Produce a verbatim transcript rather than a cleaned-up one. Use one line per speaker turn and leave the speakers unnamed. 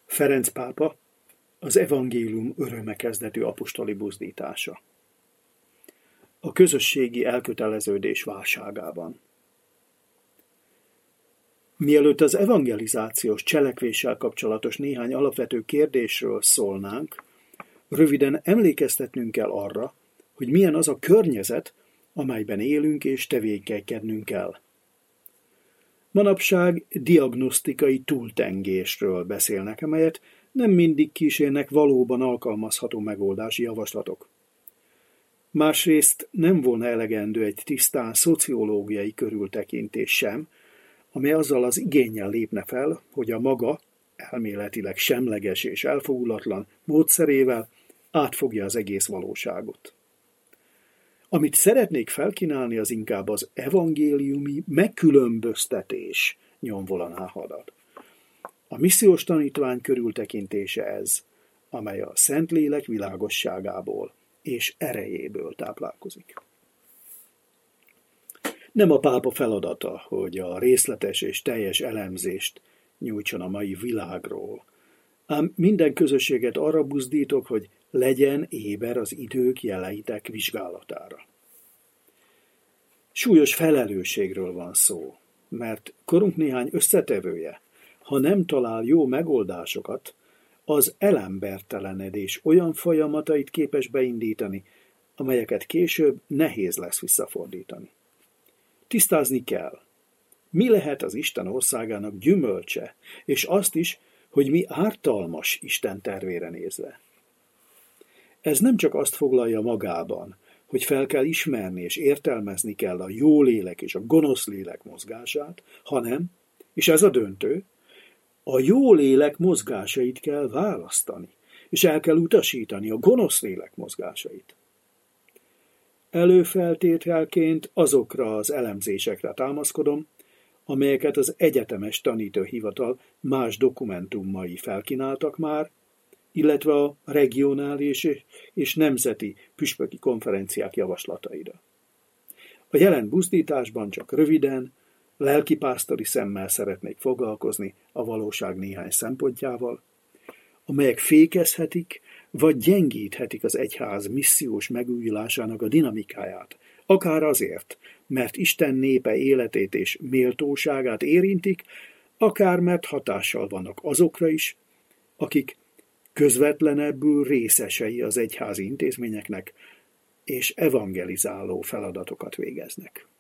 Ferenc pápa, az evangélium öröme kezdetű apostoli buzdítása. A közösségi elköteleződés válságában. Mielőtt az evangelizációs cselekvéssel kapcsolatos néhány alapvető kérdésről szólnánk, röviden emlékeztetnünk kell arra, hogy milyen az a környezet, amelyben élünk és tevékenykednünk kell. Manapság diagnosztikai túltengésről beszélnek, amelyet nem mindig kísérnek valóban alkalmazható megoldási javaslatok. Másrészt nem volna elegendő egy tisztán szociológiai körültekintés sem, amely azzal az igénnyel lépne fel, hogy a maga, elméletileg semleges és elfogulatlan módszerével átfogja az egész valóságot. Amit szeretnék felkínálni, az inkább az evangéliumi megkülönböztetés nyomvolaná halad. A missziós tanítvány körültekintése ez, amely a Szentlélek világosságából és erejéből táplálkozik. Nem a pápa feladata, hogy a részletes és teljes elemzést nyújtson a mai világról, ám minden közösséget arra buzdítok, hogy legyen éber az idők jeleitek vizsgálatára. Súlyos felelősségről van szó, mert korunk néhány összetevője, ha nem talál jó megoldásokat, az elembertelenedés olyan folyamatait képes beindítani, amelyeket később nehéz lesz visszafordítani. Tisztázni kell, mi lehet az Isten országának gyümölcse, és azt is, hogy mi ártalmas Isten tervére nézve. Ez nem csak azt foglalja magában, hogy fel kell ismerni és értelmezni kell a jó lélek és a gonosz lélek mozgását, hanem, és ez a döntő, a jó lélek mozgásait kell választani, és el kell utasítani a gonosz lélek mozgásait. Előfeltételként azokra az elemzésekre támaszkodom, amelyeket az egyetemes tanítóhivatal más dokumentumai felkínáltak már, illetve a regionális és nemzeti püspöki konferenciák javaslataira. A jelen buzdításban csak röviden, lelkipásztori szemmel szeretnék foglalkozni a valóság néhány szempontjával, amelyek fékezhetik vagy gyengíthetik az egyház missziós megújulásának a dinamikáját, akár azért, mert Isten népe életét és méltóságát érintik, akár mert hatással vannak azokra is, akik közvetlenebbül részesei az egyházi intézményeknek, és evangelizáló feladatokat végeznek.